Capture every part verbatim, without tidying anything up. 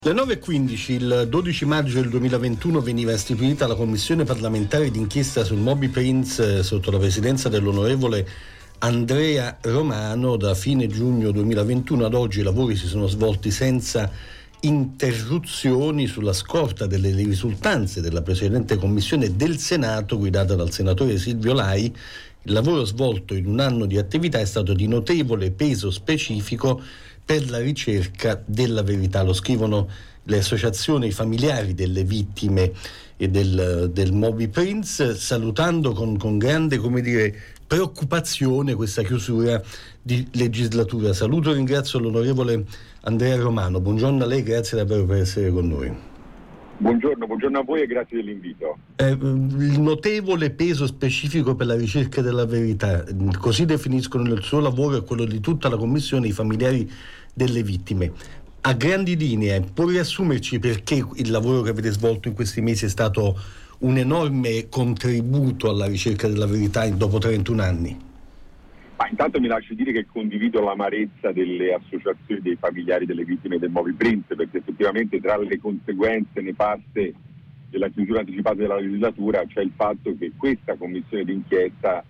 Alle nove e quindici, il dodici maggio del duemilaventuno, veniva istituita la commissione parlamentare d'inchiesta sul Moby Prince sotto la presidenza dell'onorevole Andrea Romano. Da fine giugno duemilaventuno ad oggi i lavori si sono svolti senza interruzioni sulla scorta delle risultanze della precedente commissione del Senato guidata dal senatore Silvio Lai. Il lavoro svolto in un anno di attività è stato di notevole peso specifico per la ricerca della verità. Lo scrivono le associazioni familiari delle vittime e del, del Moby Prince, salutando con, con grande, come dire, preoccupazione questa chiusura di legislatura. Saluto e ringrazio l'onorevole Andrea Romano. Buongiorno a lei, grazie davvero per essere con noi. Buongiorno, buongiorno a voi e grazie dell'invito. Eh, il notevole peso specifico per la ricerca della verità, così definiscono il suo lavoro e quello di tutta la commissione i familiari delle vittime. A grandi linee, può riassumerci perché il lavoro che avete svolto in questi mesi è stato un enorme contributo alla ricerca della verità dopo trentuno anni? Ma intanto mi lascio dire che condivido l'amarezza delle associazioni dei familiari delle vittime del Moby Prince, perché effettivamente tra le conseguenze nefaste della chiusura anticipata della legislatura c'è il fatto che questa commissione d'inchiesta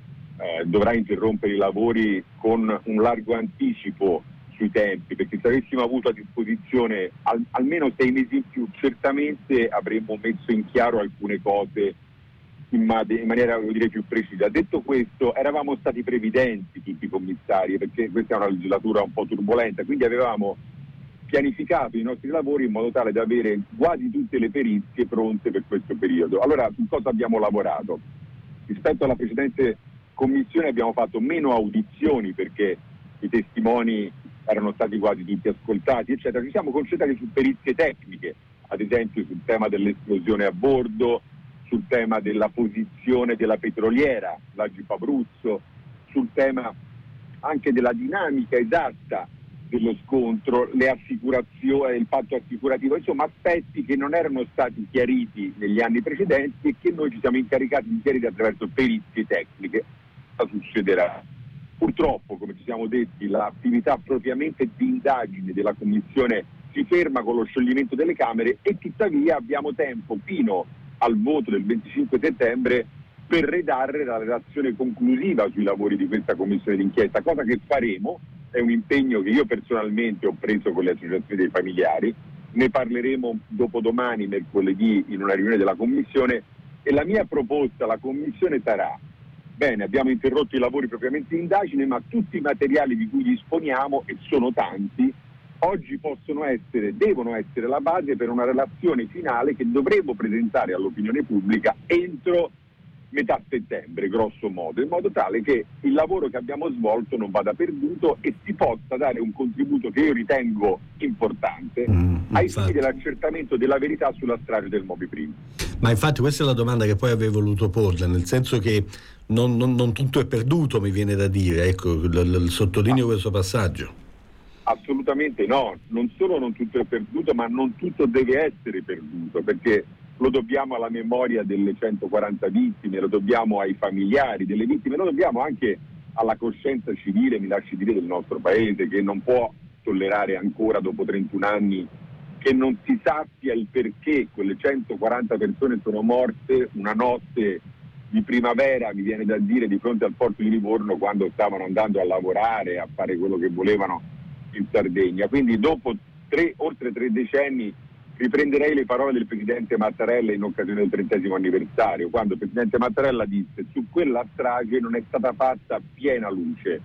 eh, dovrà interrompere i lavori con un largo anticipo sui tempi, perché se avessimo avuto a disposizione al, almeno sei mesi in più certamente avremmo messo in chiaro alcune cose in, ma- in maniera, devo dire, più precisa. Detto questo, eravamo stati previdenti tutti i commissari, perché questa è una legislatura un po' turbolenta, quindi avevamo pianificato i nostri lavori in modo tale da avere quasi tutte le perizie pronte per questo periodo. Allora, su cosa abbiamo lavorato? Rispetto alla precedente commissione abbiamo fatto meno audizioni perché i testimoni erano stati quasi tutti ascoltati, eccetera. Ci siamo concentrati su perizie tecniche, ad esempio sul tema dell'esplosione a bordo, sul tema della posizione della petroliera, la Gip Abruzzo, sul tema anche della dinamica esatta dello scontro, le assicurazioni, il patto assicurativo, insomma aspetti che non erano stati chiariti negli anni precedenti e che noi ci siamo incaricati di chiarire attraverso perizie tecniche. Cosa succederà? Purtroppo, come ci siamo detti, l'attività propriamente di indagine della Commissione si ferma con lo scioglimento delle Camere e tuttavia abbiamo tempo fino al voto del venticinque settembre per redare la relazione conclusiva sui lavori di questa Commissione d'inchiesta, cosa che faremo. È un impegno che io personalmente ho preso con le associazioni dei familiari, ne parleremo dopodomani, mercoledì, in una riunione della Commissione, e la mia proposta alla Commissione sarà: bene, abbiamo interrotto i lavori propriamente di indagine, ma tutti i materiali di cui disponiamo, e sono tanti, oggi possono essere, devono essere la base per una relazione finale che dovremo presentare all'opinione pubblica entro metà settembre, grosso modo, in modo tale che il lavoro che abbiamo svolto non vada perduto e si possa dare un contributo che io ritengo importante mm, ai fini dell'accertamento della verità sulla strage del Moby Prince. Ma infatti questa è la domanda che poi avrei voluto porle, nel senso che non, non, non tutto è perduto, mi viene da dire, ecco, l, l, sottolineo ah. questo passaggio. Assolutamente no, non solo non tutto è perduto, ma non tutto deve essere perduto, perché lo dobbiamo alla memoria delle centoquaranta vittime, lo dobbiamo ai familiari delle vittime, lo dobbiamo anche alla coscienza civile, mi lasci dire, del nostro paese, che non può tollerare ancora dopo trentuno anni che non si sappia il perché quelle centoquaranta persone sono morte una notte di primavera, mi viene da dire, di fronte al porto di Livorno, quando stavano andando a lavorare, a fare quello che volevano in Sardegna. Quindi dopo tre, oltre tre decenni riprenderei le parole del presidente Mattarella in occasione del trentesimo anniversario, quando il presidente Mattarella disse: su quella strage non è stata fatta piena luce,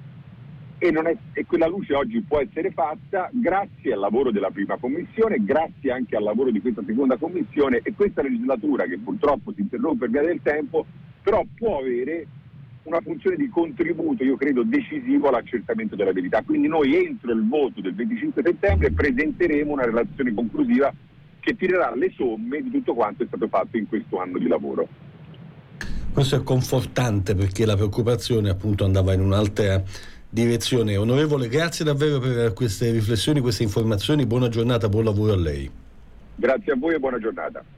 e, non è, e quella luce oggi può essere fatta grazie al lavoro della prima commissione, grazie anche al lavoro di questa seconda commissione, e questa legislatura, che purtroppo si interrompe per via del tempo, però può avere una funzione di contributo, io credo, decisivo all'accertamento della verità. Quindi noi entro il voto del venticinque settembre presenteremo una relazione conclusiva che tirerà le somme di tutto quanto è stato fatto in questo anno di lavoro. Questo è confortante, perché la preoccupazione appunto andava in un'altra direzione. Onorevole, grazie davvero per queste riflessioni, queste informazioni, buona giornata, buon lavoro a lei. Grazie a voi e buona giornata.